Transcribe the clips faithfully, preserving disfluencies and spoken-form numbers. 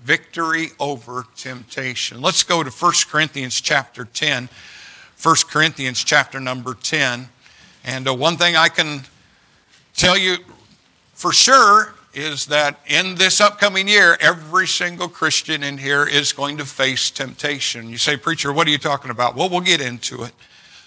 victory over temptation. Let's go to First Corinthians chapter ten. First Corinthians chapter number ten. And uh, one thing I can tell you for sure is that in this upcoming year, every single Christian in here is going to face temptation. You say, preacher, what are you talking about? Well, we'll get into it.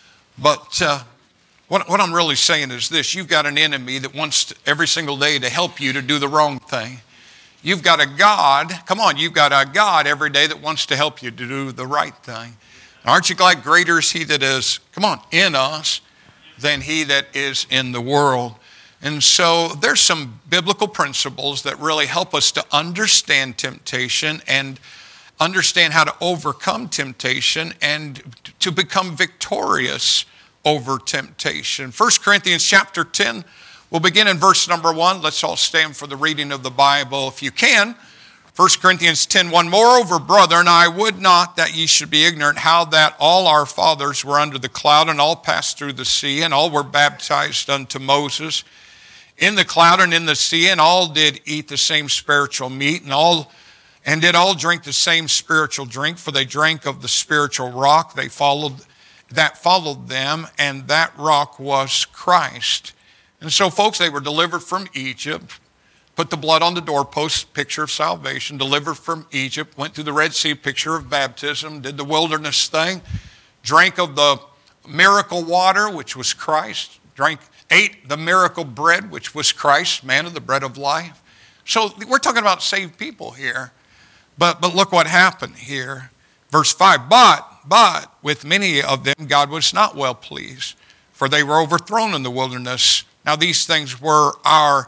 But uh, what, what I'm really saying is this. You've got an enemy that wants to, every single day to help you to do the wrong thing. You've got a God, come on, you've got a God every day that wants to help you to do the right thing. Aren't you glad greater is he that is, come on, in us than he that is in the world? And so there's some biblical principles that really help us to understand temptation and understand how to overcome temptation and to become victorious over temptation. First Corinthians chapter ten, we'll begin in verse number one. Let's all stand for the reading of the Bible if you can. First Corinthians ten one, moreover, brethren, I would not that ye should be ignorant how that all our fathers were under the cloud and all passed through the sea and all were baptized unto Moses in the cloud and in the sea, and all did eat the same spiritual meat, and all and did all drink the same spiritual drink, for they drank of the spiritual rock they followed that followed them, and that rock was Christ. And so, folks, they were delivered from Egypt, put the blood on the doorpost, picture of salvation, delivered from Egypt, went through the Red Sea, picture of baptism, did the wilderness thing, drank of the miracle water, which was Christ, drank ate the miracle bread, which was Christ, manna, the bread of life. So we're talking about saved people here. But but look what happened here. Verse five, but, but with many of them God was not well pleased, for they were overthrown in the wilderness. Now these things were our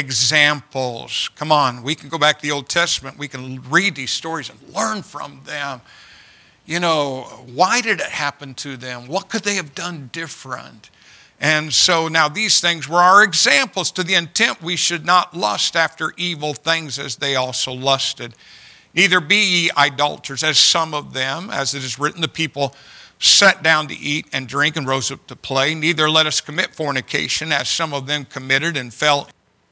examples. Come on, we can go back to the Old Testament. We can read these stories and learn from them. You know, why did it happen to them? What could they have done different? And so now these things were our examples, to the intent we should not lust after evil things as they also lusted. Neither be ye idolaters, as some of them, as it is written, the people sat down to eat and drink and rose up to play. Neither let us commit fornication, as some of them committed and fell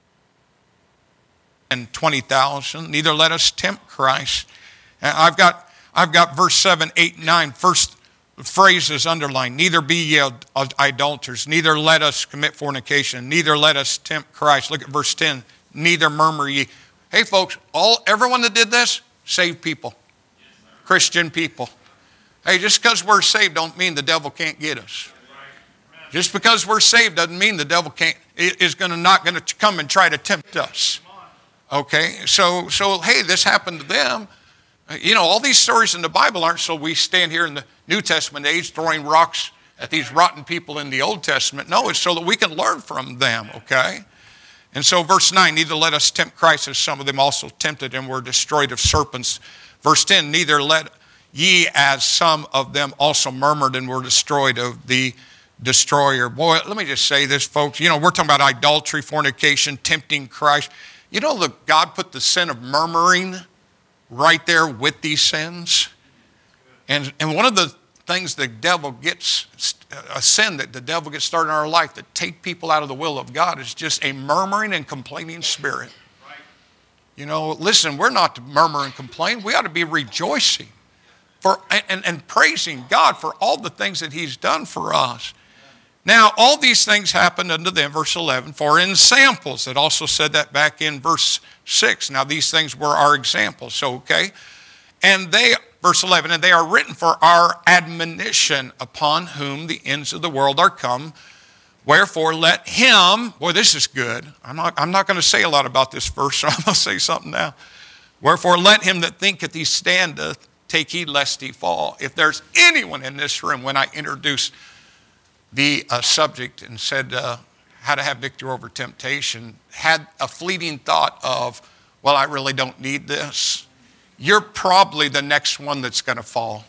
in twenty thousand. Neither let us tempt Christ. I've got, I've got verse seven, eight, and nine. First phrases underlined. Neither be ye idolaters, neither let us commit fornication, neither let us tempt Christ. Look at verse ten. Neither murmur ye. Hey folks, all everyone that did this, saved people. Christian people. Hey, just because we're saved don't mean the devil can't get us. Just because we're saved doesn't mean the devil can't is going to not going to come and try to tempt us. Okay, so so hey, this happened to them. You know, all these stories in the Bible aren't so we stand here in the New Testament age throwing rocks at these rotten people in the Old Testament. No, it's so that we can learn from them, okay? And so verse nine, neither let us tempt Christ, as some of them also tempted and were destroyed of serpents. Verse ten, neither let ye, as some of them also murmured and were destroyed of the destroyer. Boy, let me just say this, folks. You know, we're talking about idolatry, fornication, tempting Christ. You know that God put the sin of murmuring right there with these sins. And, and one of the things the devil gets, a sin that the devil gets started in our life that take people out of the will of God is just a murmuring and complaining spirit. Right. You know, listen, we're not to murmur and complain. We ought to be rejoicing for and, and praising God for all the things that he's done for us. Now, all these things happened unto them, verse eleven, for in samples. It also said that back in verse six. Now, these things were our examples. So, okay. And they, verse eleven, and they are written for our admonition, upon whom the ends of the world are come. Wherefore, let him, boy, this is good. I'm not, I'm not going to say a lot about this verse, so I'm going to say something now. Wherefore, let him that thinketh he standeth take heed lest he fall. If there's anyone in this room, when I introduce the uh, subject and said uh, how to have victory over temptation, had a fleeting thought of, well, I really don't need this, you're probably the next one that's going to fall.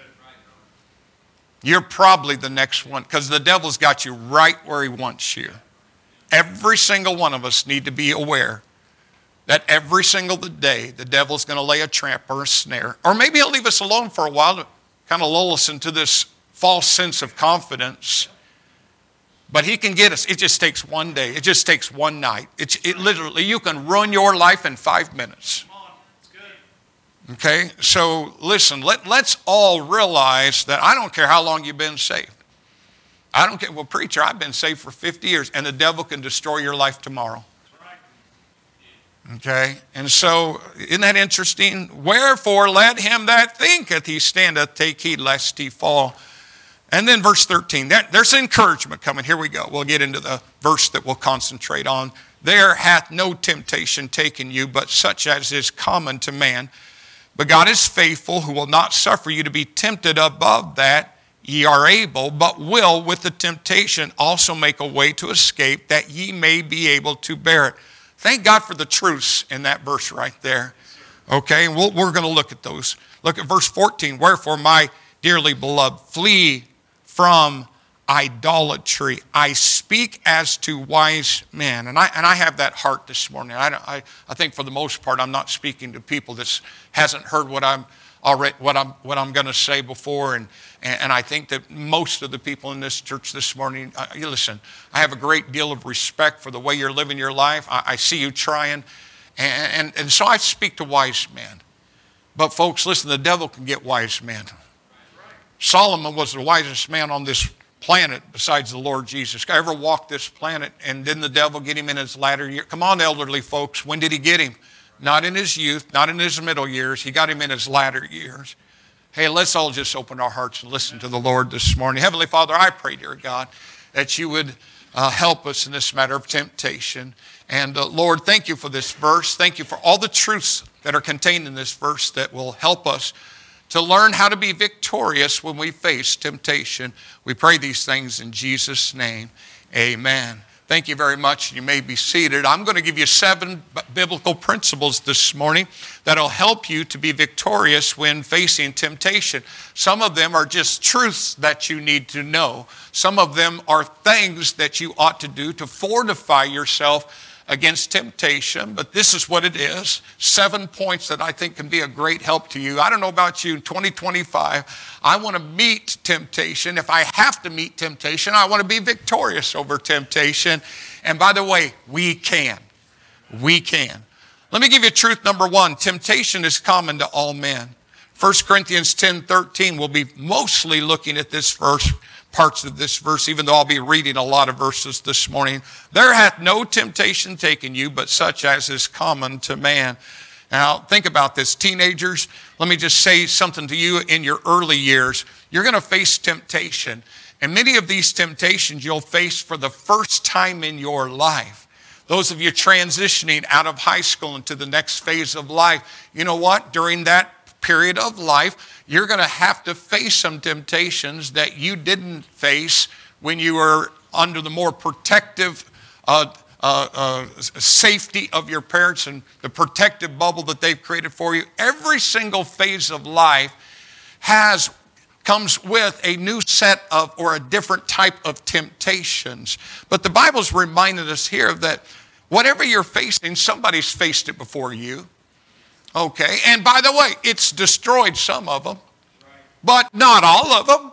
You're probably the next one, because the devil's got you right where he wants you. Every single one of us need to be aware that every single day the devil's going to lay a trap or a snare. Or maybe he'll leave us alone for a while to kind of lull us into this false sense of confidence. But he can get us. It just takes one day. It just takes one night. It's, it literally, you can ruin your life in five minutes. Okay, so listen, let, let's all realize that I don't care how long you've been saved. I don't care. Well, preacher, I've been saved for fifty years, and the devil can destroy your life tomorrow. Okay, and so isn't that interesting? Wherefore let him that thinketh he standeth take heed lest he fall. And then verse thirteen, there, there's encouragement coming. Here we go. We'll get into the verse that we'll concentrate on. There hath no temptation taken you, but such as is common to man. But God is faithful, who will not suffer you to be tempted above that ye are able, but will with the temptation also make a way to escape, that ye may be able to bear it. Thank God for the truths in that verse right there. Okay, we'll, we're going to look at those. Look at verse fourteen. Wherefore, my dearly beloved, flee from idolatry. I speak as to wise men. And I and I have that heart this morning. I, I, I think for the most part, I'm not speaking to people that hasn't heard what I'm already what I'm what I'm going to say before. And, and and I think that most of the people in this church this morning, uh, you listen, I have a great deal of respect for the way you're living your life. I, I see you trying. And, and, and so I speak to wise men. But folks, listen, the devil can get wise men. Solomon was the wisest man on this planet besides the Lord Jesus. I ever walked this planet, and didn't the devil get him in his latter years? Come on, elderly folks, when did he get him? Not in his youth, not in his middle years. He got him in his latter years. Hey, let's all just open our hearts and listen to the Lord this morning. Heavenly Father, I pray, dear God, that you would uh, help us in this matter of temptation. And uh, Lord, thank you for this verse. Thank you for all the truths that are contained in this verse that will help us to learn how to be victorious when we face temptation. We pray these things in Jesus' name. Amen. Thank you very much. You may be seated. I'm going to give you seven biblical principles this morning that'll help you to be victorious when facing temptation. Some of them are just truths that you need to know. Some of them are things that you ought to do to fortify yourself against temptation, but this is what it is. Seven points that I think can be a great help to you. I don't know about you, in twenty twenty-five, I want to meet temptation. If I have to meet temptation, I want to be victorious over temptation. And by the way, we can. We can. Let me give you truth number one. Temptation is common to all men. First Corinthians ten thirteen, we'll be mostly looking at this verse, parts of this verse, even though I'll be reading a lot of verses this morning. There hath no temptation taken you, but such as is common to man. Now, think about this. Teenagers, let me just say something to you. In your early years, you're going to face temptation. And many of these temptations you'll face for the first time in your life. Those of you transitioning out of high school into the next phase of life, you know what? During that period of life, you're going to have to face some temptations that you didn't face when you were under the more protective uh, uh, uh, safety of your parents and the protective bubble that they've created for you. Every single phase of life has comes with a new set of or a different type of temptations. But the Bible's reminded us here that whatever you're facing, somebody's faced it before you. Okay, and by the way, it's destroyed some of them, but not all of them.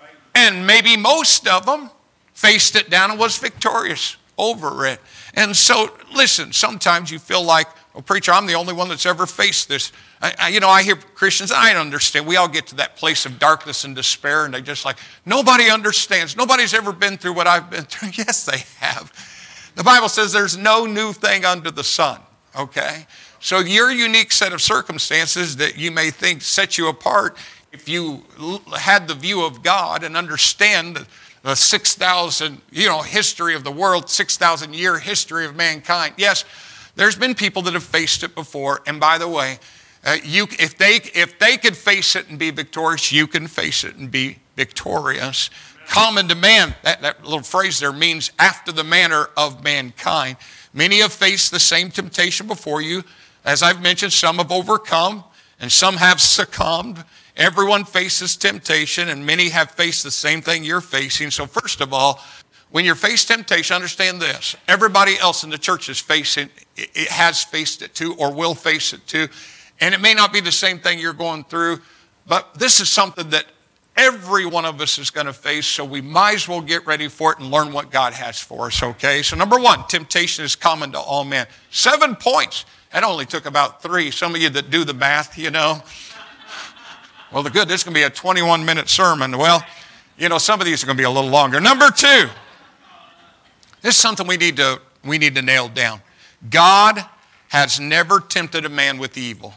And maybe most of them faced it down and was victorious over it. And so, listen, sometimes you feel like, well, preacher, I'm the only one that's ever faced this. I, I, you know, I hear Christians, I understand. We all get to that place of darkness and despair, and they're just like, nobody understands. Nobody's ever been through what I've been through. Yes, they have. The Bible says there's no new thing under the sun, okay? So your unique set of circumstances that you may think set you apart, if you had the view of God and understand the six thousand, you know, history of the world, six thousand year history of mankind. Yes, there's been people that have faced it before. And by the way, uh, you, if they if they could face it and be victorious, you can face it and be victorious. Common to man, that, that little phrase there means after the manner of mankind. Many have faced the same temptation before you. As I've mentioned, some have overcome and some have succumbed. Everyone faces temptation, and many have faced the same thing you're facing. So first of all, when you're faced temptation, understand this. Everybody else in the church is facing it, it has faced it too, or will face it too. And it may not be the same thing you're going through, but this is something that every one of us is going to face, so we might as well get ready for it and learn what God has for us, okay? So number one, temptation is common to all men. Seven points That only took about three. Some of you that do the math, you know. Well, the good, this is going to be a twenty-one minute sermon. Well, you know, some of these are going to be a little longer. Number two, this is something we need to, we need to nail down. God has never tempted a man with evil.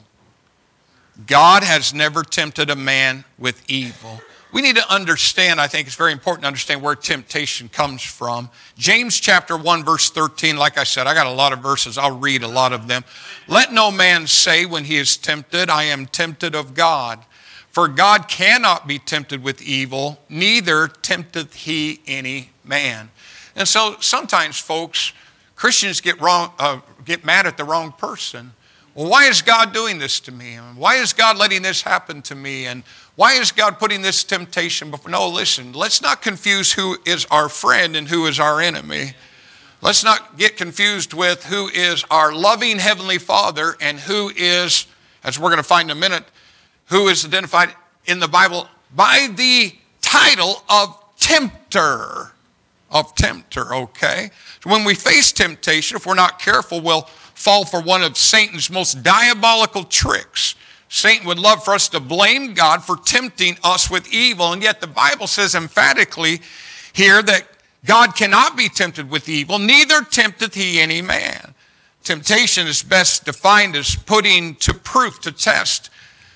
God has never tempted a man with evil. We need to understand, I think it's very important to understand where temptation comes from. James chapter one, verse thirteen, like I said, I got a lot of verses. I'll read a lot of them. Let no man say when he is tempted, I am tempted of God. For God cannot be tempted with evil, neither tempteth he any man. And so sometimes, folks, Christians get wrong, uh, get mad at the wrong person. Well, why is God doing this to me? Why is God letting this happen to me? And why is God putting this temptation before? No, listen, let's not confuse who is our friend and who is our enemy. Let's not get confused with who is our loving Heavenly Father and who is, as we're going to find in a minute, who is identified in the Bible by the title of tempter. Of tempter, okay? So when we face temptation, if we're not careful, we'll fall for one of Satan's most diabolical tricks. Satan would love for us to blame God for tempting us with evil, and yet the Bible says emphatically here that God cannot be tempted with evil, neither tempteth he any man. Temptation is best defined as putting to proof, to test,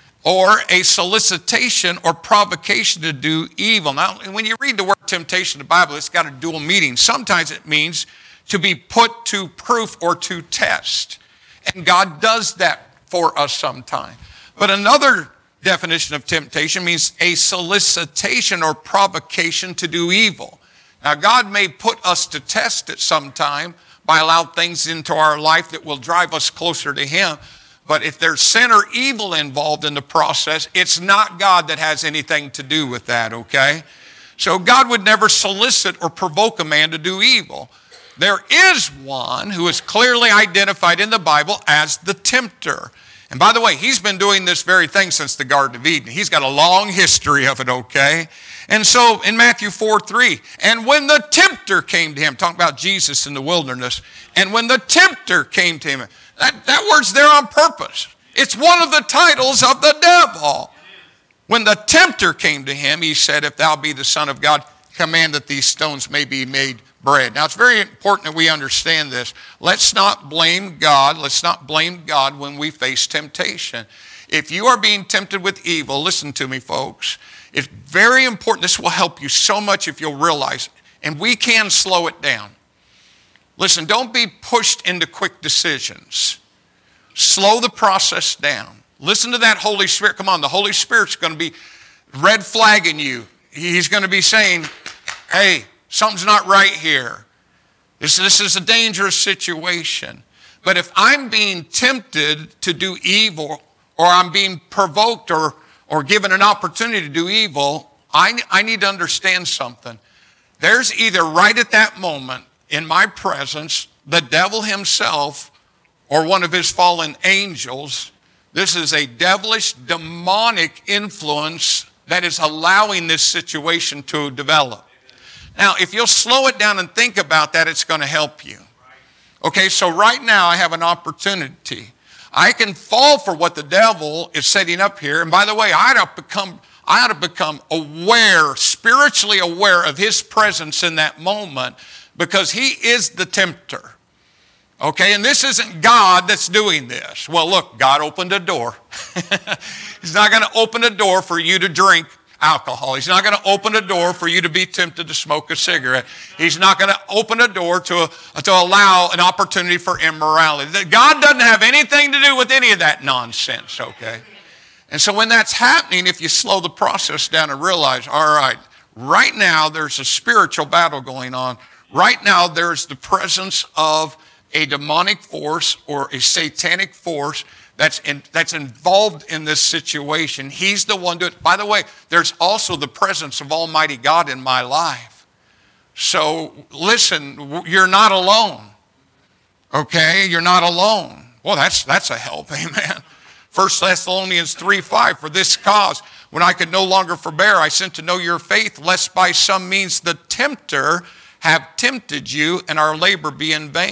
or a solicitation or provocation to do evil. Now, when you read the word temptation in the Bible, it's got a dual meaning. Sometimes it means to be put to proof or to test. And God does that for us sometime. But another definition of temptation means a solicitation or provocation to do evil. Now, God may put us to test at some time by allowing things into our life that will drive us closer to Him. But if there's sin or evil involved in the process, it's not God that has anything to do with that, okay? So God would never solicit or provoke a man to do evil. There is one who is clearly identified in the Bible as the tempter. And by the way, he's been doing this very thing since the Garden of Eden. He's got a long history of it, okay? And so in Matthew four three, and when the tempter came to him, talking about Jesus in the wilderness, and when the tempter came to him, that, that word's there on purpose. It's one of the titles of the devil. When the tempter came to him, he said, if thou be the Son of God, command that these stones may be made bread. Now, it's very important that we understand this. Let's not blame God. Let's not blame God when we face temptation. If you are being tempted with evil, listen to me, folks. It's very important. This will help you so much if you'll realize, and we can slow it down. Listen, don't be pushed into quick decisions. Slow the process down. Listen to that Holy Spirit. Come on, the Holy Spirit's going to be red flagging you. He's going to be saying, hey, something's not right here. This, this is a dangerous situation. But if I'm being tempted to do evil, or I'm being provoked or, or given an opportunity to do evil, I, I need to understand something. There's either right at that moment in my presence, the devil himself or one of his fallen angels. This is a devilish, demonic influence that is allowing this situation to develop. Now, if you'll slow it down and think about that, it's going to help you. Okay, so right now I have an opportunity. I can fall for what the devil is setting up here. And by the way, I ought to become, I ought to become aware, spiritually aware of his presence in that moment, because he is the tempter. Okay, and this isn't God that's doing this. Well, look, God opened a door. He's not going to open a door for you to drink alcohol. He's not going to open a door for you to be tempted to smoke a cigarette. He's not going to open a door to, to allow an opportunity for immorality. God doesn't have anything to do with any of that nonsense, okay? And so when that's happening, if you slow the process down and realize, all right, right now there's a spiritual battle going on. Right now there's the presence of a demonic force or a satanic force that's in, that's involved in this situation. He's the one to it. By the way, there's also the presence of Almighty God in my life. So listen, you're not alone. Okay, you're not alone. Well, that's that's a help, amen. First Thessalonians three five, for this cause, when I could no longer forbear, I sent to know your faith, lest by some means the tempter have tempted you and our labor be in vain.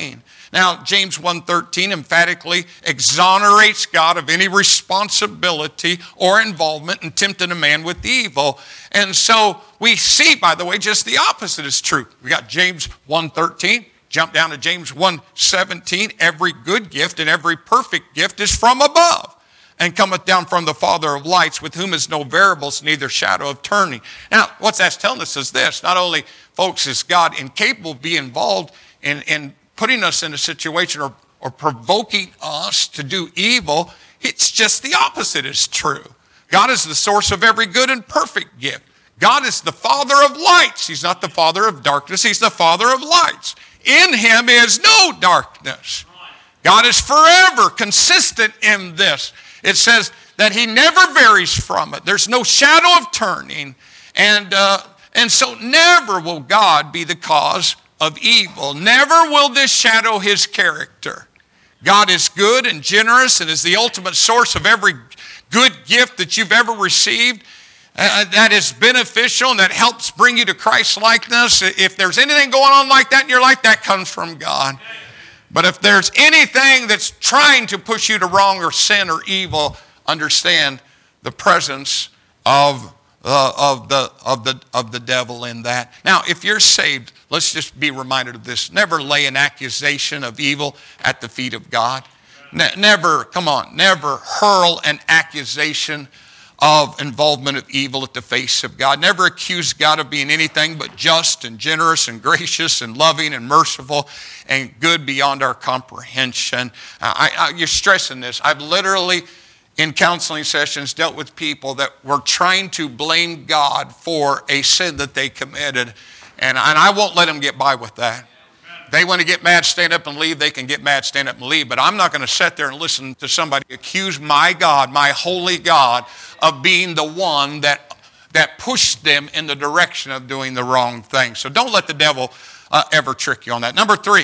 Now, James one thirteen emphatically exonerates God of any responsibility or involvement in tempting a man with evil. And so we see, by the way, just the opposite is true. We got James one thirteen, jump down to James one seventeen. Every good gift and every perfect gift is from above, and cometh down from the Father of lights, with whom is no variables, neither shadow of turning. Now, what that's telling us is this. Not only, folks, is God incapable of being involved in, in putting us in a situation or, or provoking us to do evil, it's just the opposite is true. God is the source of every good and perfect gift. God is the Father of lights. He's not the Father of darkness. He's the Father of lights. In him is no darkness. God is forever consistent in this. It says that he never varies from it. There's no shadow of turning. And, uh, and so never will God be the cause of evil. Never will this shadow his character. God is good and generous and is the ultimate source of every good gift that you've ever received uh, that is beneficial and that helps bring you to Christ likeness. If there's anything going on like that in your life, that comes from God. But if there's anything that's trying to push you to wrong or sin or evil, understand the presence of Uh, of the of the of the devil in that. Now, if you're saved, let's just be reminded of this. Never lay an accusation of evil at the feet of God. Ne- never, come on, never hurl an accusation of involvement of evil at the face of God. Never accuse God of being anything but just and generous and gracious and loving and merciful and good beyond our comprehension. Uh, I, I, you're stressing this. I've literally, in counseling sessions, dealt with people that were trying to blame God for a sin that they committed. And, and I won't let them get by with that. They want to get mad, stand up and leave. They can get mad, stand up and leave. But I'm not going to sit there and listen to somebody accuse my God, my holy God, of being the one that, that pushed them in the direction of doing the wrong thing. So don't let the devil uh, ever trick you on that. Number three,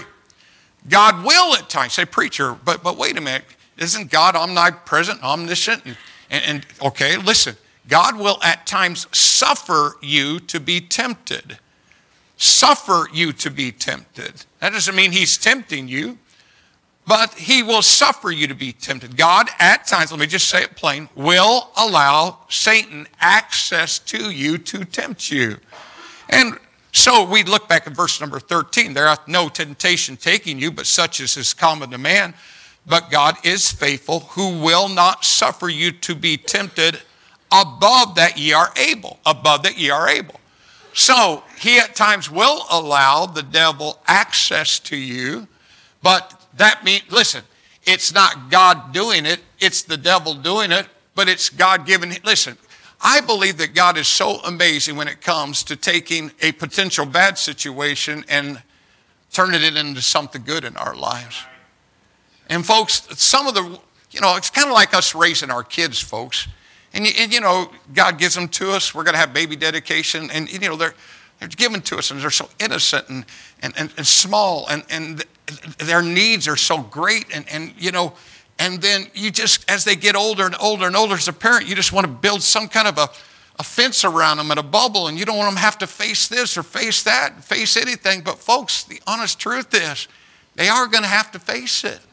God will at times say, preacher, but, but wait a minute. Isn't God omnipresent, omniscient? And, and, and okay, listen. God will at times suffer you to be tempted. Suffer you to be tempted. That doesn't mean he's tempting you, but he will suffer you to be tempted. God at times, let me just say it plain, will allow Satan access to you to tempt you. And so we look back at verse number thirteen. There hath no temptation taking you, but such as is common to man. But God is faithful, who will not suffer you to be tempted above that ye are able. Above that ye are able. So he at times will allow the devil access to you, but that means, listen, it's not God doing it, it's the devil doing it, but it's God giving it. Listen, I believe that God is so amazing when it comes to taking a potential bad situation and turning it into something good in our lives. And folks, some of the, you know, it's kind of like us raising our kids, folks. And, and you know, God gives them to us. We're going to have baby dedication. And, you know, they're, they're given to us and they're so innocent and, and, and, and small. And, and their needs are so great. And, and, you know, and then you just, as they get older and older and older as a parent, you just want to build some kind of a, a fence around them and a bubble. And you don't want them to have to face this or face that, face anything. But folks, the honest truth is they are going to have to face it.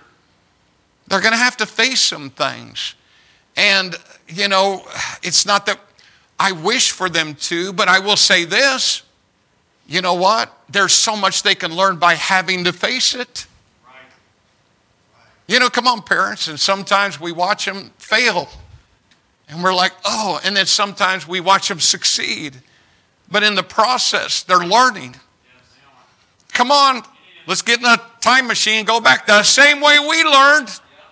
They're going to have to face some things. And, you know, it's not that I wish for them to, but I will say this. You know what? There's so much they can learn by having to face it. Right. You know, come on, parents. And sometimes we watch them fail. And we're like, oh, and then sometimes we watch them succeed. But in the process, they're learning. Come on, let's get in a time machine, go back the same way we learned.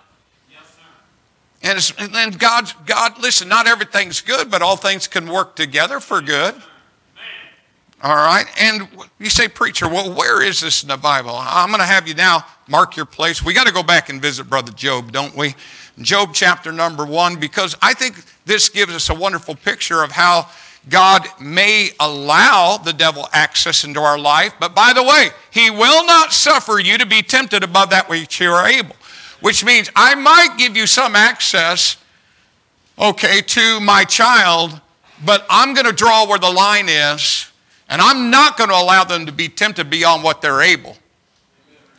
And, it's, and then God, God, listen, not everything's good, but all things can work together for good. All right. And you say, preacher, well, where is this in the Bible? I'm going to have you now mark your place. We got to go back and visit Brother Job, don't we? Job chapter number one, because I think this gives us a wonderful picture of how God may allow the devil access into our life. But by the way, he will not suffer you to be tempted above that which you are able. Which means I might give you some access, okay, to my child, but I'm going to draw where the line is, and I'm not going to allow them to be tempted beyond what they're able.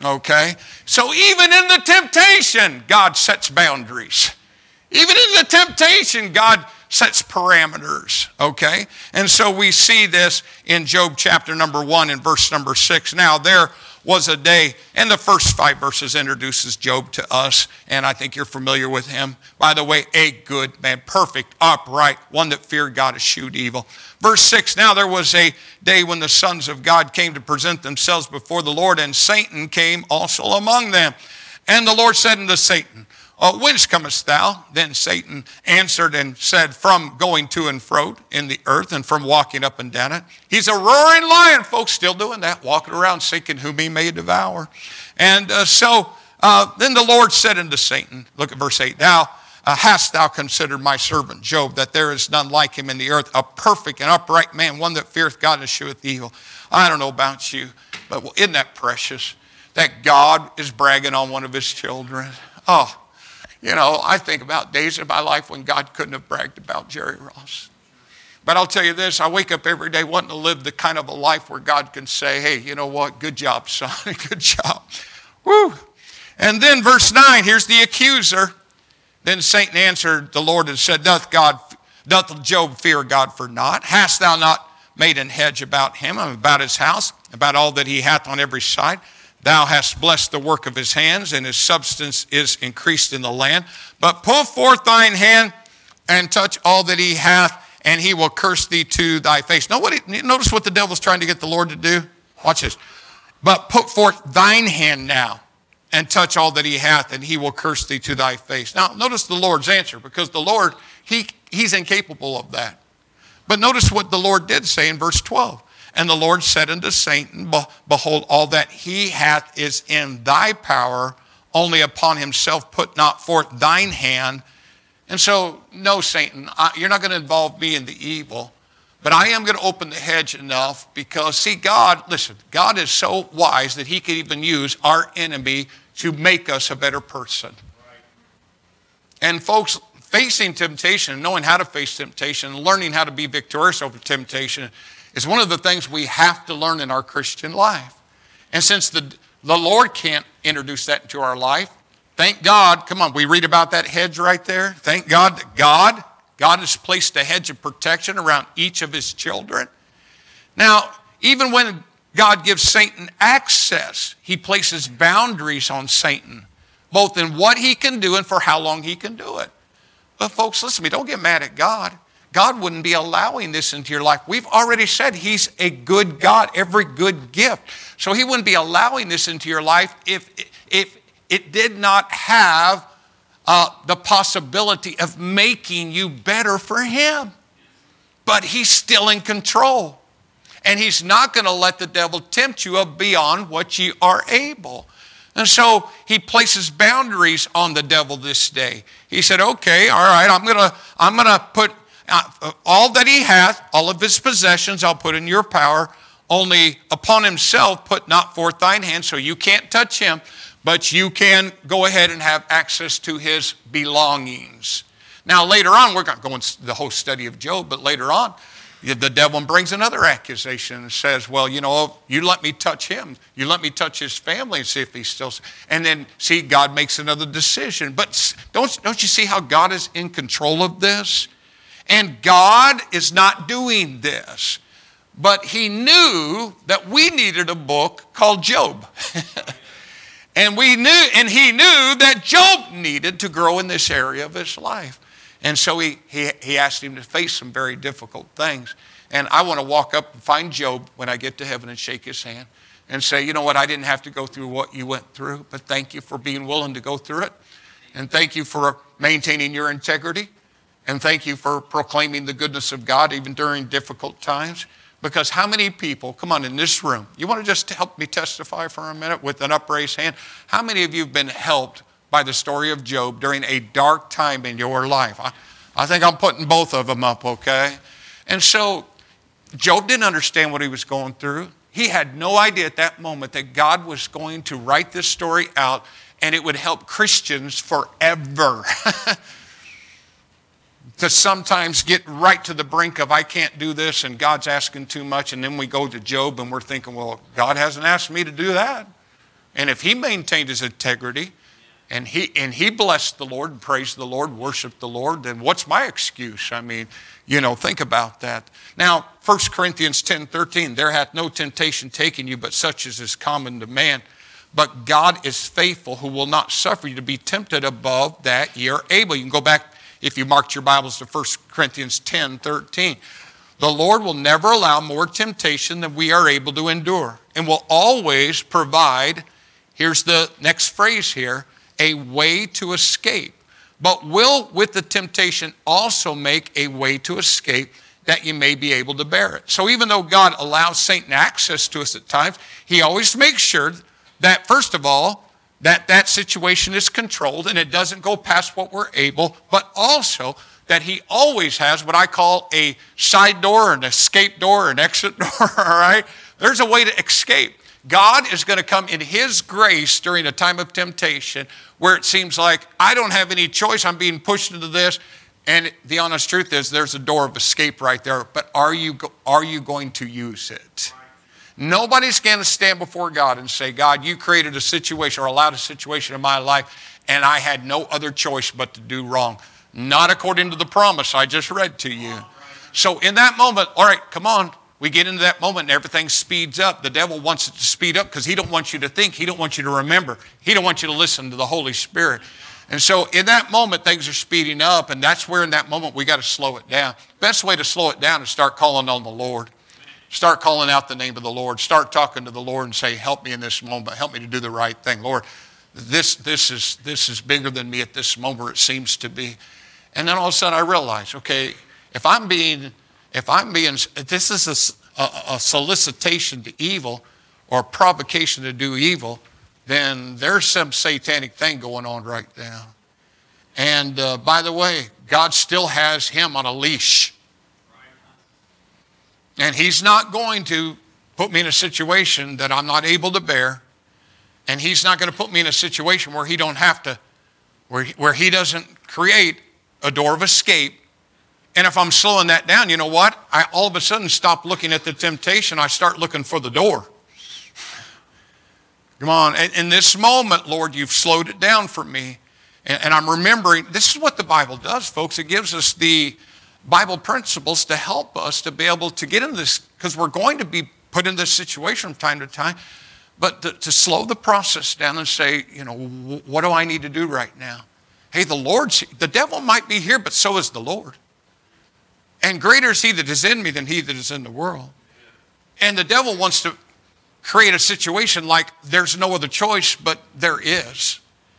Okay? So even in the temptation, God sets boundaries. Even in the temptation, God sets parameters. Okay? And so we see this in Job chapter number one and verse number six. Now there was a day, and the first five verses introduces Job to us, and I think you're familiar with him. By the way, a good man, perfect, upright, one that feared God, eschewed evil. Verse six, now there was a day when the sons of God came to present themselves before the Lord, and Satan came also among them. And the Lord said unto Satan, Uh, whence comest thou? Then Satan answered and said, from going to and fro in the earth and from walking up and down it. He's a roaring lion, folks, still doing that, walking around seeking whom he may devour. And uh, so uh, then the Lord said unto Satan, look at verse eight, Thou uh, hast thou considered my servant Job, that there is none like him in the earth, a perfect and upright man, one that feareth God and escheweth evil. I don't know about you, but well, isn't that precious that God is bragging on one of his children? Oh, you know, I think about days in my life when God couldn't have bragged about Jerry Ross. But I'll tell you this, I wake up every day wanting to live the kind of a life where God can say, hey, you know what, good job, son, good job. Woo! And then verse nine, here's the accuser. Then Satan answered the Lord and said, Doth God, doth Job fear God for naught? Hast thou not made an hedge about him, about his house, about all that he hath on every side? Thou hast blessed the work of his hands, and his substance is increased in the land. But put forth thine hand and touch all that he hath, and he will curse thee to thy face. Now, what he, notice what the devil's trying to get the Lord to do? Watch this. But put forth thine hand now and touch all that he hath, and he will curse thee to thy face. Now, notice the Lord's answer, because the Lord, he, he's incapable of that. But notice what the Lord did say in verse twelve. And the Lord said unto Satan, Behold, all that he hath is in thy power, only upon himself put not forth thine hand. And so, no, Satan, I, you're not going to involve me in the evil, but I am going to open the hedge enough because, see, God, listen, God is so wise that he can even use our enemy to make us a better person. Right. And folks, facing temptation, knowing how to face temptation, learning how to be victorious over temptation is one of the things we have to learn in our Christian life. And since the, the Lord can't introduce that into our life, thank God, come on, we read about that hedge right there. Thank God that God, God has placed a hedge of protection around each of his children. Now, even when God gives Satan access, he places boundaries on Satan, both in what he can do and for how long he can do it. But folks, listen to me, don't get mad at God. God wouldn't be allowing this into your life. We've already said he's a good God, every good gift. So he wouldn't be allowing this into your life if, if it did not have uh, the possibility of making you better for him. But he's still in control. And he's not going to let the devil tempt you beyond what you are able. And so he places boundaries on the devil this day. He said, okay, all right, I'm going to I'm going to put Uh, all that he hath, all of his possessions, I'll put in your power. Only upon himself put not forth thine hand, so you can't touch him, but you can go ahead and have access to his belongings. Now later on, we're not going to the whole study of Job, but later on, the devil brings another accusation and says, well, you know, you let me touch him. You let me touch his family and see if he's still... And then, see, God makes another decision. But don't, don't you see how God is in control of this? And God is not doing this. But he knew that we needed a book called Job. and we knew, and he knew that Job needed to grow in this area of his life. And so he, he, he asked him to face some very difficult things. And I want to walk up and find Job when I get to heaven and shake his hand and say, you know what, I didn't have to go through what you went through, but thank you for being willing to go through it. And thank you for maintaining your integrity. And thank you for proclaiming the goodness of God even during difficult times. Because how many people, come on, in this room, you want to just help me testify for a minute with an upraised hand? How many of you have been helped by the story of Job during a dark time in your life? I, I think I'm putting both of them up, okay? And so Job didn't understand what he was going through. He had no idea at that moment that God was going to write this story out and it would help Christians forever. To sometimes get right to the brink of, I can't do this, and God's asking too much, and then we go to Job, and we're thinking, well, God hasn't asked me to do that. And if he maintained his integrity and he and he blessed the Lord and praised the Lord, worshiped the Lord, then what's my excuse? I mean, you know, think about that. Now, First Corinthians ten thirteen, there hath no temptation taken you, but such as is common to man. But God is faithful, who will not suffer you to be tempted above that ye are able. You can go back, if you marked your Bibles, to First Corinthians ten thirteen. The Lord will never allow more temptation than we are able to endure, and will always provide, here's the next phrase here, a way to escape. But will with the temptation also make a way to escape, that you may be able to bear it. So even though God allows Satan access to us at times, he always makes sure that, first of all, that that situation is controlled and it doesn't go past what we're able, but also that he always has what I call a side door, an escape door, an exit door, all right? There's a way to escape. God is going to come in his grace during a time of temptation where it seems like I don't have any choice, I'm being pushed into this. And the honest truth is there's a door of escape right there, but are you, are you going to use it? Nobody's going to stand before God and say, God, you created a situation or allowed a situation in my life and I had no other choice but to do wrong. Not according to the promise I just read to you. So in that moment, all right, come on. We get into that moment and everything speeds up. The devil wants it to speed up because he don't want you to think. He don't want you to remember. He don't want you to listen to the Holy Spirit. And so in that moment, things are speeding up, and that's where in that moment we got to slow it down. Best way to slow it down is start calling on the Lord. Start calling out the name of the Lord. Start talking to the Lord and say, help me in this moment. Help me to do the right thing. Lord, this, this, is, this is bigger than me at this moment, it seems to be. And then all of a sudden I realize, okay, if I'm being, if I'm being, if this is a, a, a solicitation to evil or a provocation to do evil, then there's some satanic thing going on right now. And uh, by the way, God still has him on a leash. And he's not going to put me in a situation that I'm not able to bear. And he's not going to put me in a situation where he don't have to, where he, where he doesn't create a door of escape. And if I'm slowing that down, you know what? I all of a sudden stop looking at the temptation. I start looking for the door. Come on. In, in this moment, Lord, you've slowed it down for me. And, and I'm remembering, this is what the Bible does, folks. It gives us the Bible principles to help us to be able to get in this, because we're going to be put in this situation from time to time. But to, to slow the process down and say, you know, what do I need to do right now? Hey, the Lord's, the devil might be here, but so is the Lord. And greater is he that is in me than he that is in the world. And the devil wants to create a situation like there's no other choice, but there is.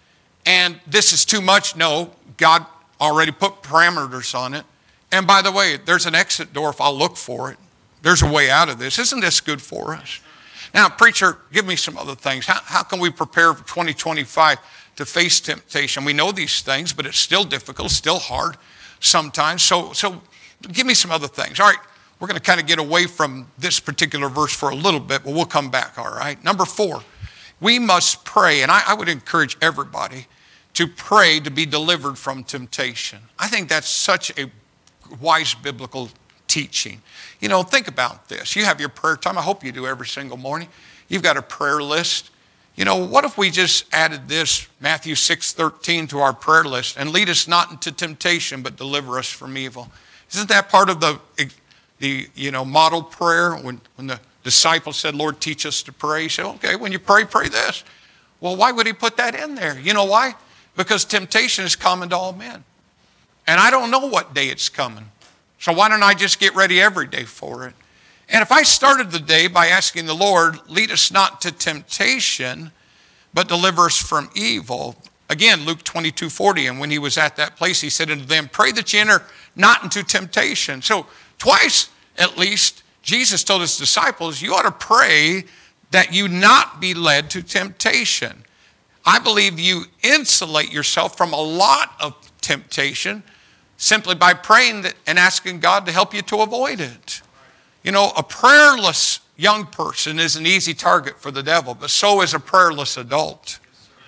And this is too much. No, God already put parameters on it. And by the way, there's an exit door if I'll look for it. There's a way out of this. Isn't this good for us? Now, preacher, give me some other things. How, how can we prepare for twenty twenty-five to face temptation? We know these things, but it's still difficult, still hard sometimes. So, so give me some other things. All right, we're going to kind of get away from this particular verse for a little bit, but we'll come back, all right? Number four, we must pray, and I, I would encourage everybody to pray to be delivered from temptation. I think that's such a wise biblical teaching. You know, think about this. You have your prayer time. I hope you do every single morning. You've got a prayer list. You know, what if we just added this, Matthew six thirteen, to our prayer list, and lead us not into temptation, but deliver us from evil? Isn't that part of the, the you know, model prayer? When, when the disciples said, Lord, teach us to pray. He said, okay, when you pray, pray this. Well, why would he put that in there? You know why? Because temptation is common to all men. And I don't know what day it's coming. So why don't I just get ready every day for it? And if I started the day by asking the Lord, lead us not to temptation, but deliver us from evil. Again, Luke twenty-two forty, and when he was at that place, he said unto them, pray that you enter not into temptation. So twice, at least, Jesus told his disciples, you ought to pray that you not be led to temptation. I believe you insulate yourself from a lot of temptation simply by praying that, and asking God to help you to avoid it. You know, a prayerless young person is an easy target for the devil, but so is a prayerless adult.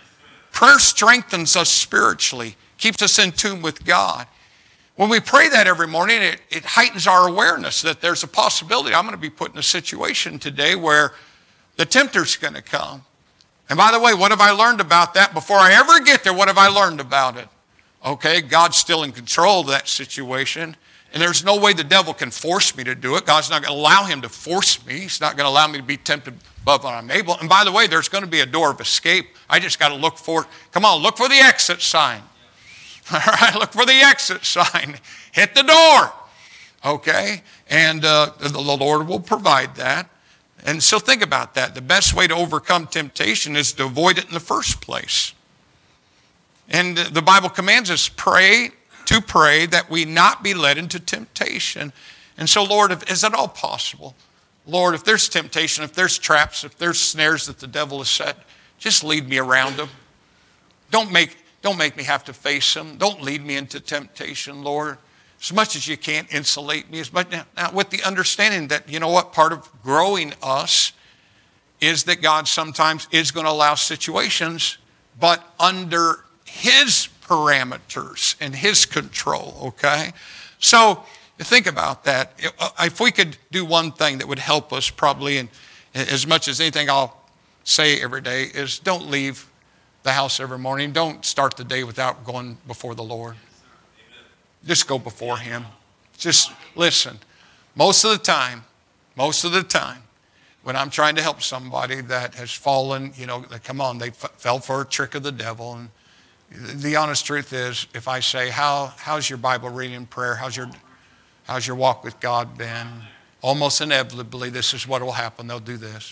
Prayer strengthens us spiritually, keeps us in tune with God. When we pray that every morning, it, it heightens our awareness that there's a possibility I'm going to be put in a situation today where the tempter's going to come. And by the way, what have I learned about that? Before I ever get there, what have I learned about it? Okay, God's still in control of that situation. And there's no way the devil can force me to do it. God's not going to allow him to force me. He's not going to allow me to be tempted above what I'm able. And by the way, there's going to be a door of escape. I just got to look for it. Come on, look for the exit sign. All right, look for the exit sign. Hit the door. Okay? And uh, the Lord will provide that. And so think about that. The best way to overcome temptation is to avoid it in the first place. And the Bible commands us pray to pray that we not be led into temptation. And so, Lord, if, is it all possible? Lord, if there's temptation, if there's traps, if there's snares that the devil has set, just lead me around them. Don't make, don't make me have to face them. Don't lead me into temptation, Lord. As much as you can, insulate me. As much, now, with the understanding that, you know what, part of growing us is that God sometimes is going to allow situations, but under His parameters and His control, okay? So think about that. If we could do one thing that would help us probably, and as much as anything I'll say every day, is don't leave the house every morning. Don't start the day without going before the Lord. Just go before Him. Just listen. Most of the time, most of the time, when I'm trying to help somebody that has fallen, you know, come on, they f- fell for a trick of the devil. And the honest truth is, if I say, How how's your Bible reading and prayer? How's your how's your walk with God been? Almost inevitably, this is what will happen. They'll do this.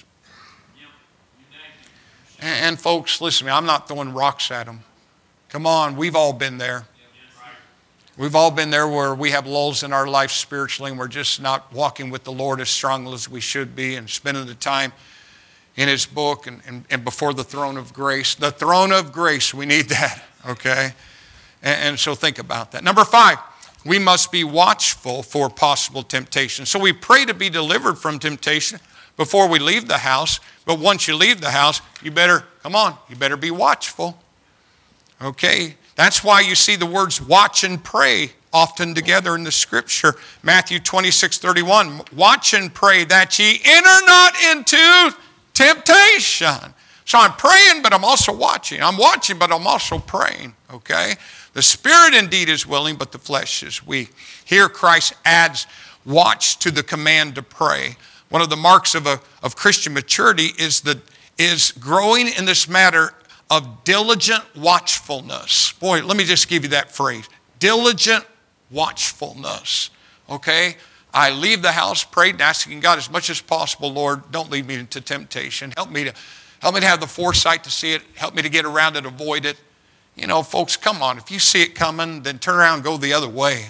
And, and folks, listen to me. I'm not throwing rocks at them. Come on, we've all been there. We've all been there where we have lulls in our life spiritually and we're just not walking with the Lord as strongly as we should be and spending the time in His book and, and, and before the throne of grace. The throne of grace, we need that, okay? And, and so think about that. Number five, we must be watchful for possible temptation. So we pray to be delivered from temptation before we leave the house. But once you leave the house, you better, come on, you better be watchful, okay? That's why you see the words watch and pray often together in the Scripture. Matthew twenty-six thirty-one, watch and pray that ye enter not into temptation. So I'm praying, but I'm also watching. I'm watching, but I'm also praying, okay? The spirit indeed is willing, but the flesh is weak. Here Christ adds watch to the command to pray. One of the marks of, a, of Christian maturity is, the, is growing in this matter of diligent watchfulness. Boy, let me just give you that phrase. Diligent watchfulness. Okay? I leave the house, prayed, and asking God as much as possible, Lord, don't lead me into temptation. Help me to help me to have the foresight to see it. Help me to get around it, avoid it. You know, folks, come on. If you see it coming, then turn around and go the other way.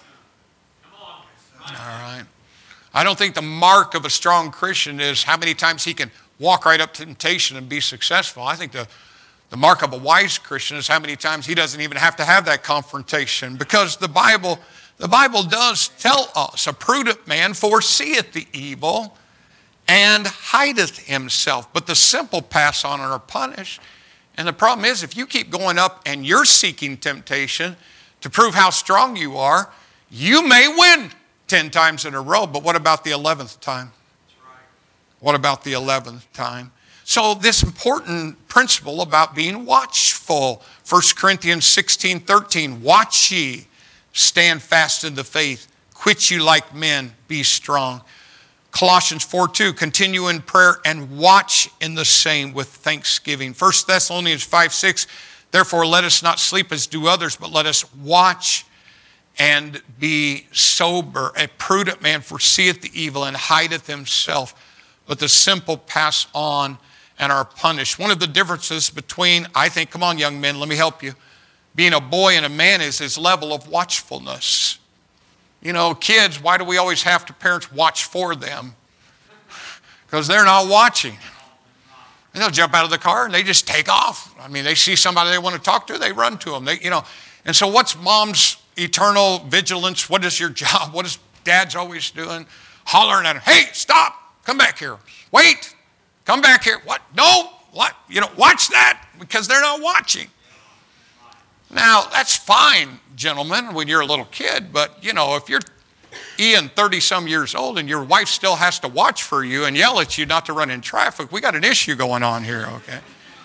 All right. I don't think the mark of a strong Christian is how many times he can walk right up to temptation and be successful. I think the The mark of a wise Christian is how many times he doesn't even have to have that confrontation, because the Bible, the Bible does tell us, a prudent man foreseeth the evil and hideth himself, but the simple pass on and are punished. And the problem is, if you keep going up and you're seeking temptation to prove how strong you are, you may win ten times in a row, but what about the eleventh time? What about the eleventh time? So this important principle about being watchful. First Corinthians sixteen thirteen, watch ye, stand fast in the faith, quit you like men, be strong. Colossians four two, continue in prayer and watch in the same with thanksgiving. First Thessalonians five six, therefore let us not sleep as do others, but let us watch and be sober. A prudent man foreseeth the evil and hideth himself, but the simple pass on and are punished. One of the differences between, I think, come on young men, let me help you, being a boy and a man is his level of watchfulness. You know, kids, why do we always have to parents watch for them? Because they're not watching. And they'll jump out of the car and they just take off. I mean, they see somebody they want to talk to, they run to them. They, you know, and so what's mom's eternal vigilance? What is your job? What is dad's always doing? Hollering at them, hey, stop, come back here. Wait. Come back here. What? No. What? You know, watch that, because they're not watching. Now, that's fine, gentlemen, when you're a little kid. But, you know, if you're Ian, thirty-some years old, and your wife still has to watch for you and yell at you not to run in traffic, we got an issue going on here, okay?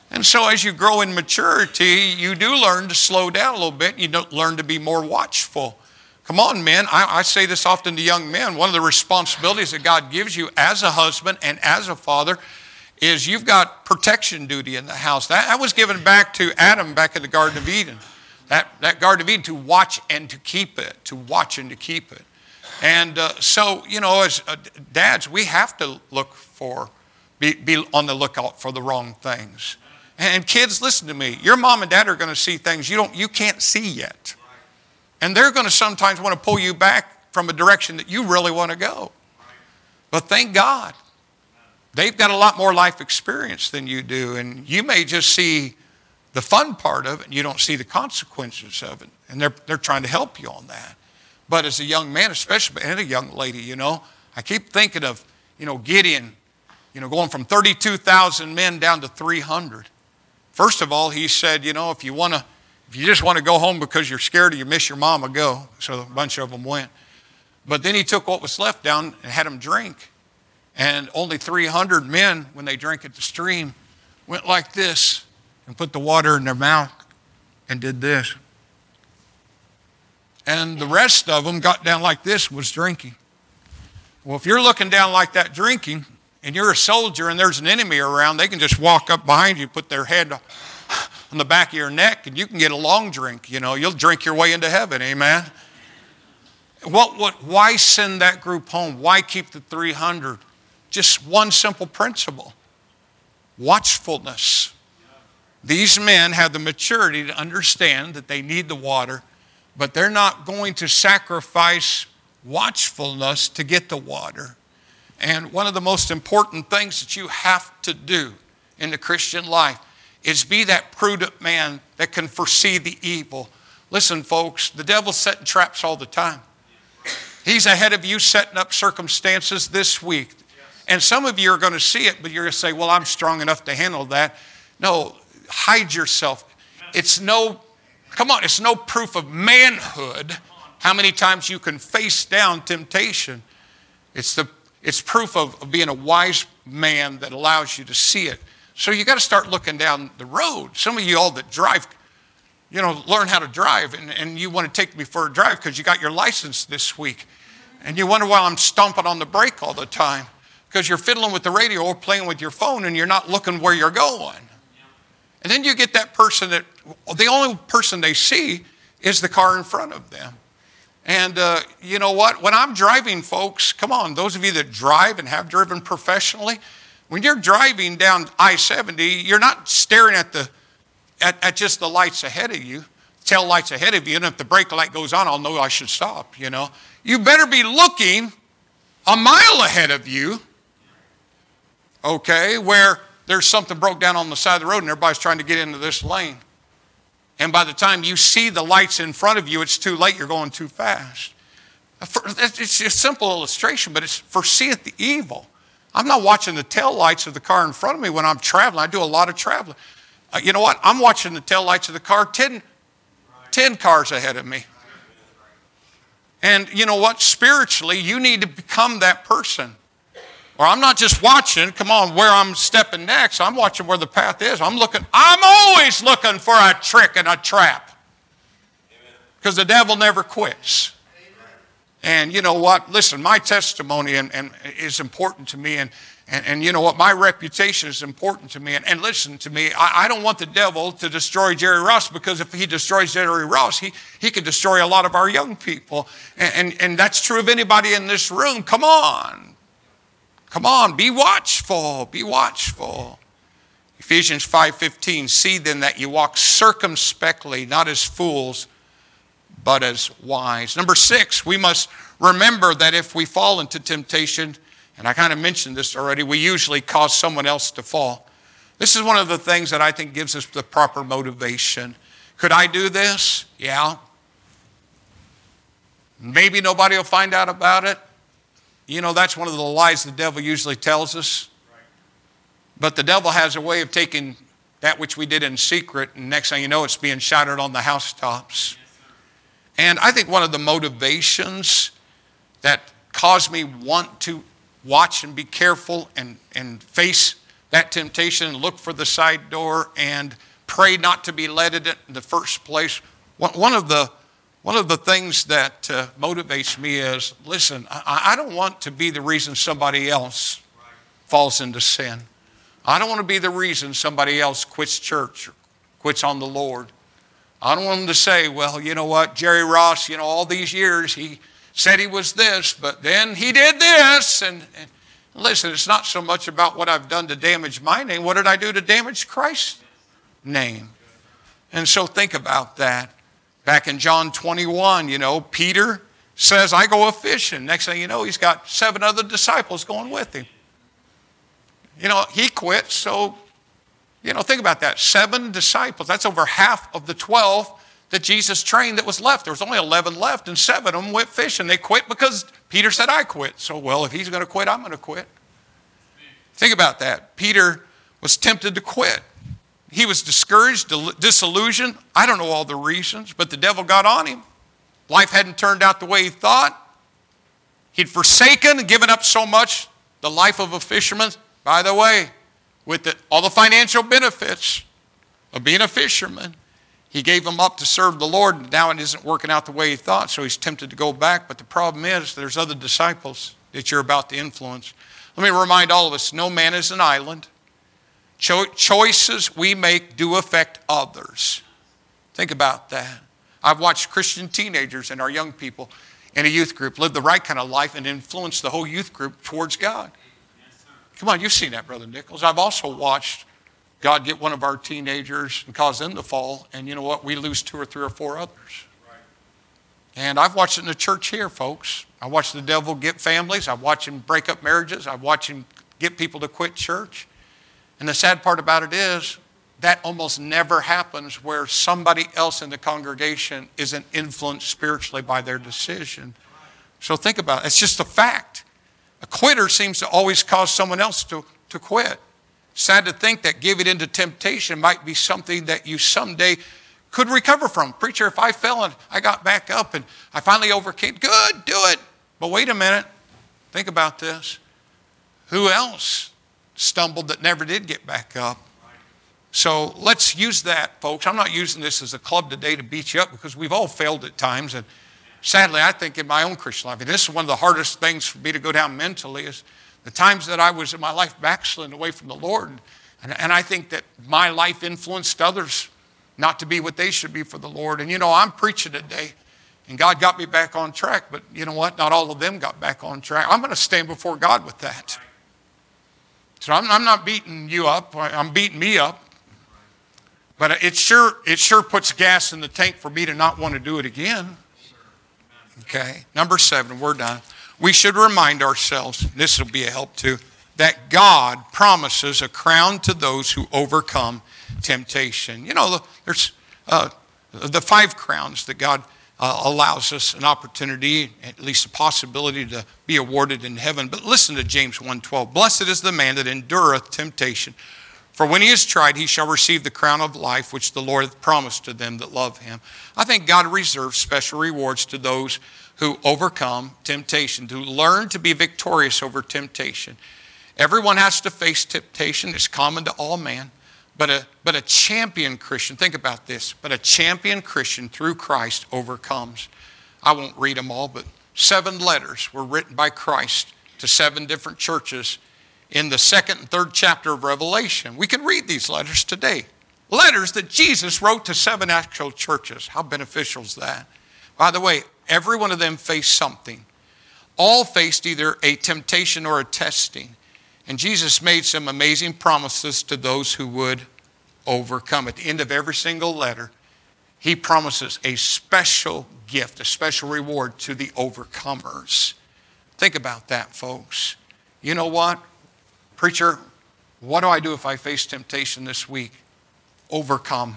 And so as you grow in maturity, you do learn to slow down a little bit. You don't learn to be more watchful. Come on, men. I, I say this often to young men. One of the responsibilities that God gives you as a husband and as a father is you've got protection duty in the house. That, that was given back to Adam back in the Garden of Eden. That, that Garden of Eden, to watch and to keep it. To watch and to keep it. And uh, so, you know, as uh, dads, we have to look for, be, be on the lookout for the wrong things. And kids, listen to me. Your mom and dad are going to see things you don't, you can't see yet. And they're going to sometimes want to pull you back from a direction that you really want to go. But thank God, they've got a lot more life experience than you do. And you may just see the fun part of it, and you don't see the consequences of it. And they're, they're trying to help you on that. But as a young man, especially, and a young lady, you know, I keep thinking of, you know, Gideon, you know, going from thirty-two thousand men down to three hundred. First of all, he said, you know, if you want to, if you just want to go home because you're scared or you miss your mama, go. So a bunch of them went. But then he took what was left down and had them drink. And only three hundred men, when they drank at the stream, went like this and put the water in their mouth and did this. And the rest of them got down like this, was drinking. Well, if you're looking down like that drinking, and you're a soldier and there's an enemy around, they can just walk up behind you, put their head on the back of your neck, and you can get a long drink. You know, you'll drink your way into heaven, amen? What, what, why send that group home? Why keep the three hundred? Just one simple principle. Watchfulness. These men have the maturity to understand that they need the water, but they're not going to sacrifice watchfulness to get the water. And one of the most important things that you have to do in the Christian life is be that prudent man that can foresee the evil. Listen, folks, the devil's setting traps all the time. He's ahead of you setting up circumstances this week. And some of you are going to see it, but you're going to say, well, I'm strong enough to handle that. No, hide yourself. It's no, come on, it's no proof of manhood how many times you can face down temptation. It's the It's proof of, of being a wise man that allows you to see it. So you got to start looking down the road. Some of you all that drive, you know, learn how to drive, and, and you want to take me for a drive because you got your license this week. And you wonder why I'm stomping on the brake all the time, because you're fiddling with the radio or playing with your phone and you're not looking where you're going. And then you get that person that, the only person they see is the car in front of them. And uh, you know what? When I'm driving, folks, come on, those of you that drive and have driven professionally, when you're driving down I seventy, you're not staring at the at, at just the lights ahead of you, tail lights ahead of you, and if the brake light goes on, I'll know I should stop, you know. You better be looking a mile ahead of you, okay, where there's something broke down on the side of the road and everybody's trying to get into this lane. And by the time you see the lights in front of you, it's too late. You're going too fast. It's a simple illustration, but it's foreseeth the evil. I'm not watching the tail lights of the car in front of me when I'm traveling. I do a lot of traveling. Uh, you know what? I'm watching the tail lights of the car ten, ten cars ahead of me. And you know what? Spiritually, you need to become that person. Or I'm not just watching, come on, where I'm stepping next. I'm watching where the path is. I'm looking, I'm always looking for a trick and a trap. Because the devil never quits. And you know what? Listen, my testimony and, and is important to me. And, and, and you know what? My reputation is important to me. And, and listen to me, I, I don't want the devil to destroy Jerry Ross, because if he destroys Jerry Ross, he, he could destroy a lot of our young people. And, and, and that's true of anybody in this room. Come on. Come on, be watchful, be watchful. Ephesians five fifteen, see then that you walk circumspectly, not as fools, but as wise. Number six, we must remember that if we fall into temptation, and I kind of mentioned this already, we usually cause someone else to fall. This is one of the things that I think gives us the proper motivation. Could I do this? Yeah. Maybe nobody will find out about it. You know, that's one of the lies the devil usually tells us. But the devil has a way of taking that which we did in secret, and next thing you know, it's being shouted on the housetops. And I think one of the motivations that caused me want to watch and be careful and, and face that temptation, look for the side door, and pray not to be led in it in the first place. One of the One of the things that uh, motivates me is, listen, I, I don't want to be the reason somebody else falls into sin. I don't want to be the reason somebody else quits church or quits on the Lord. I don't want them to say, well, you know what, Jerry Ross, you know, all these years he said he was this, but then he did this. And, and listen, it's not so much about what I've done to damage my name. What did I do to damage Christ's name? And so think about that. Back in John twenty-one, you know, Peter says, I go a-fishing. Next thing you know, he's got seven other disciples going with him. You know, he quit, so, you know, think about that. Seven disciples. That's over half of the twelve that Jesus trained that was left. There was only eleven left, and seven of them went fishing. They quit because Peter said, I quit. So, well, if he's going to quit, I'm going to quit. Think about that. Peter was tempted to quit. He was discouraged, disillusioned. I don't know all the reasons, but the devil got on him. Life hadn't turned out the way he thought. He'd forsaken and given up so much, the life of a fisherman. By the way, with the, all the financial benefits of being a fisherman, he gave them up to serve the Lord, and now it isn't working out the way he thought, so he's tempted to go back. But the problem is there's other disciples that you're about to influence. Let me remind all of us, no man is an island. Cho- choices we make do affect others. Think about that. I've watched Christian teenagers and our young people in a youth group live the right kind of life and influence the whole youth group towards God. Come on, you've seen that, Brother Nichols. I've also watched God get one of our teenagers and cause them to fall, and you know what? We lose two or three or four others. And I've watched it in the church here, folks. I watched the devil get families. I've watched him break up marriages. I've watched him get people to quit church. And the sad part about it is that almost never happens where somebody else in the congregation isn't influenced spiritually by their decision. So think about it. It's just a fact. A quitter seems to always cause someone else to, to quit. Sad to think that giving into temptation might be something that you someday could recover from. Preacher, if I fell and I got back up and I finally overcame, good, do it. But wait a minute. Think about this. Who else stumbled that never did get back up? So let's use that, folks. I'm not using this as a club today to beat you up, because we've all failed at times. And sadly, I think in my own Christian life, and this is one of the hardest things for me to go down mentally, is the times that I was in my life backsliding away from the Lord. And, and I think that my life influenced others not to be what they should be for the Lord. And you know, I'm preaching today, and God got me back on track. But you know what? Not all of them got back on track. I'm going to stand before God with that. So I'm, I'm not beating you up. I'm beating me up. But it sure, it sure puts gas in the tank for me to not want to do it again. Okay. Number seven, we're done. We should remind ourselves, this will be a help too, that God promises a crown to those who overcome temptation. You know, there's uh, the five crowns that God Uh, allows us an opportunity, at least a possibility, to be awarded in heaven. But listen to James one twelve. Blessed is the man that endureth temptation, for when he is tried, he shall receive the crown of life, which the Lord hath promised to them that love him. I think God reserves special rewards to those who overcome temptation, to learn to be victorious over temptation. Everyone has to face temptation. It's common to all men. But a, but a champion Christian, think about this, but a champion Christian through Christ overcomes. I won't read them all, but seven letters were written by Christ to seven different churches in the second and third chapter of Revelation. We can read these letters today. Letters that Jesus wrote to seven actual churches. How beneficial is that? By the way, every one of them faced something. All faced either a temptation or a testing. And Jesus made some amazing promises to those who would overcome. At the end of every single letter, he promises a special gift, a special reward to the overcomers. Think about that, folks. You know what? Preacher, what do I do if I face temptation this week? Overcome.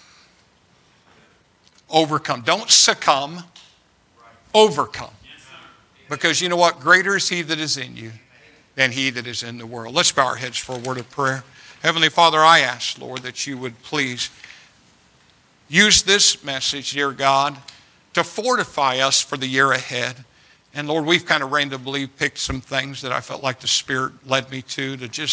Overcome. Don't succumb. Overcome. Because you know what? Greater is he that is in you than he that is in the world. Let's bow our heads for a word of prayer. Heavenly Father, I ask, Lord, that you would please use this message, dear God, to fortify us for the year ahead. And Lord, we've kind of randomly picked some things that I felt like the Spirit led me to, to just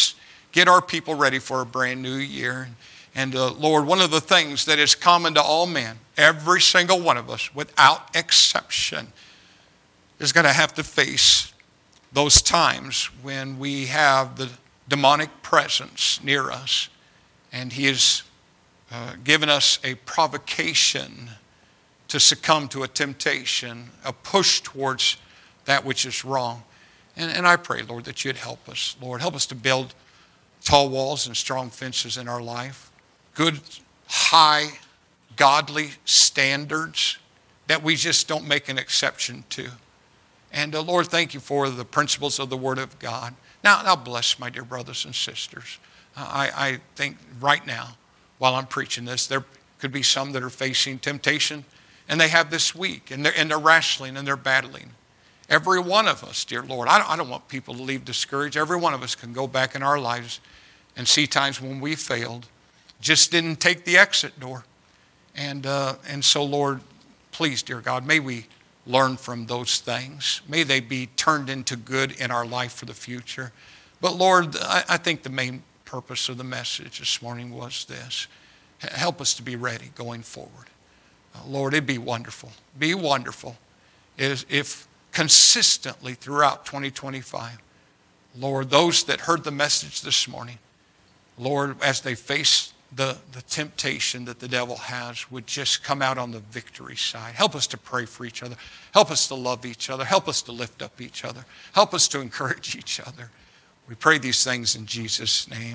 get our people ready for a brand new year. And uh, Lord, one of the things that is common to all men, every single one of us, without exception, is going to have to face those times when we have the demonic presence near us. And he has uh, given us a provocation to succumb to a temptation, a push towards that which is wrong. And, and I pray, Lord, that you'd help us. Lord, help us to build tall walls and strong fences in our life. Good, high, godly standards that we just don't make an exception to. And uh, Lord, thank you for the principles of the Word of God. Now, now bless my dear brothers and sisters. Uh, I, I think right now, while I'm preaching this, there could be some that are facing temptation, and they have this week, and they're, and they're wrestling and they're battling. Every one of us, dear Lord, I don't, I don't want people to leave discouraged. Every one of us can go back in our lives and see times when we failed, just didn't take the exit door. And, uh, and so, Lord, please, dear God, may we learn from those things. May they be turned into good in our life for the future. But Lord, I, I think the main purpose of the message this morning was this. Help us to be ready going forward. Uh, Lord, it'd be wonderful. Be wonderful is if consistently throughout twenty twenty-five, Lord, those that heard the message this morning, Lord, as they face the, the temptation that the devil has, would just come out on the victory side. Help us to pray for each other. Help us to love each other. Help us to lift up each other. Help us to encourage each other. We pray these things in Jesus' name.